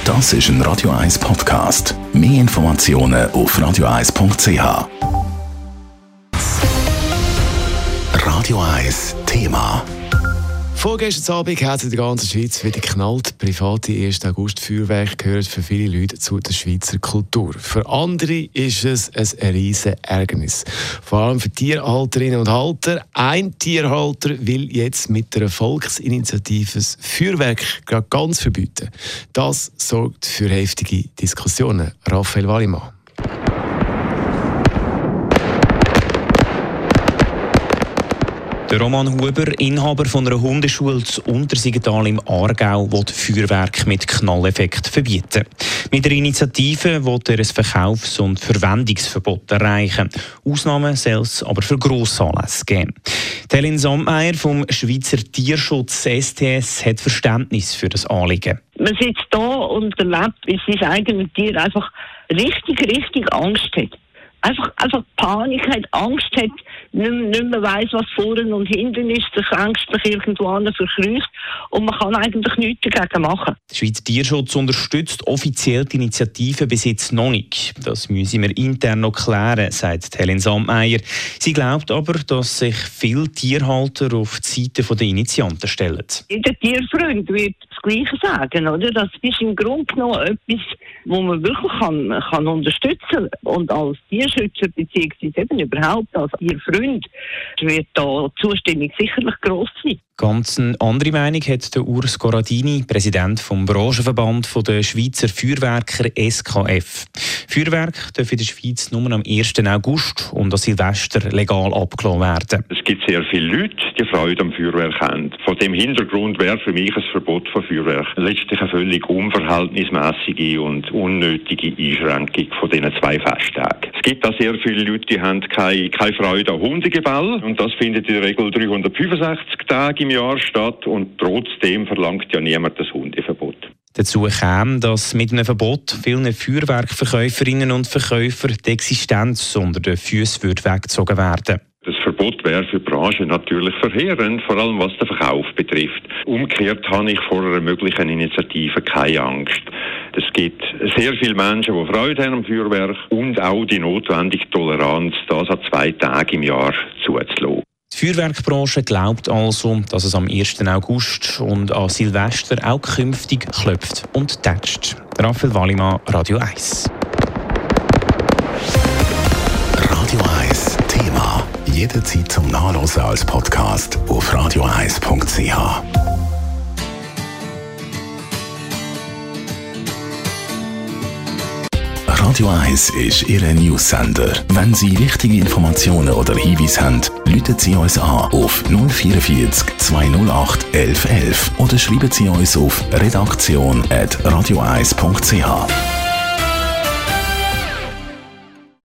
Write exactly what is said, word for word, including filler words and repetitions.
Das ist ein Radio eins Podcast. Mehr Informationen auf radio eins punkt c h. Radio eins Thema. Vorgestern Abend hat es in der ganzen Schweiz wieder geknallt. Private ersten August Feuerwerk gehört für viele Leute zu der Schweizer Kultur. Für andere ist es ein riesen Ärgernis. Vor allem für Tierhalterinnen und Halter. Ein Tierhalter will jetzt mit einer Volksinitiative das Feuerwerk gerade ganz verbieten. Das sorgt für heftige Diskussionen. Raphael Wallimann. Der Roman Huber, Inhaber von einer Hundeschule zu Untersiggenthal im Aargau, will Feuerwerk mit Knalleffekt verbieten. Mit der Initiative will er ein Verkaufs- und Verwendungsverbot erreichen. Ausnahmen soll es aber für Grossanlässe geben. Helen Sandmeier vom Schweizer Tierschutz S T S hat Verständnis für das Anliegen. Man sitzt da und erlebt, wie sein eigenes Tier einfach richtig, richtig Angst hat. Einfach, einfach Panik hat, Angst hat, nicht, nicht mehr weiss, was vorne und hinten ist, sich ängstlich irgendwo an verkriecht und man kann eigentlich nichts dagegen machen. Der Schweizer Tierschutz unterstützt offiziell die Initiative bis jetzt noch nicht. Das müssen wir intern noch klären, sagt Helen Sandmeier. Sie glaubt aber, dass sich viele Tierhalter auf die Seite der Initianten stellen. Jeder Tierfreund wird das Gleiche sagen, oder? Das ist im Grunde genommen etwas, wo man wirklich kann, kann unterstützen kann. Und als Tierschützer bzw. eben überhaupt als Tierfreund wird da die Zustimmung sicherlich gross sein. Ganz eine andere Meinung hat der Urs Corradini, Präsident vom Branchenverband der Schweizer Feuerwerker S K F. Feuerwerk dürfen in der Schweiz nur am ersten August und an Silvester legal abgelassen werden. Es gibt sehr viele Leute, die Freude am Feuerwerk haben. Vor dem Hintergrund wäre für mich ein Verbot von Feuerwerk letztlich eine völlig unverhältnismäßige und unnötige Einschränkung von diesen zwei Festtagen. Es gibt auch sehr viele Leute, die haben keine, keine Freude an Hundegebell und das findet in der Regel dreihundertfünfundsechzig Tage im Jahr statt und trotzdem verlangt ja niemand das Hundeverbot. Dazu käme, dass mit einem Verbot vielen Feuerwerkverkäuferinnen und Verkäufern die Existenz unter den Füssen weggezogen werden. Das Verbot wäre für die Branche natürlich verheerend, vor allem was den Verkauf betrifft. Umgekehrt habe ich vor einer möglichen Initiative keine Angst. Es gibt sehr viele Menschen, die Freude haben am Feuerwerk und auch die notwendige Toleranz, das an zwei Tagen im Jahr zuzulassen. Die Feuerwerkbranche glaubt also, dass es am ersten August und an Silvester auch künftig klopft und tätscht. Raphael Wallimann, Radio eins. Radio eins Thema. Jederzeit zum Nachlesen als Podcast auf radio eins punkt c h. Radio eins ist Ihr News-Sender. Wenn Sie wichtige Informationen oder Hinweise haben, rufen Sie uns an auf null vierundvierzig zweihundertacht elf elf oder schreiben Sie uns auf redaktion at radio eins punkt c h.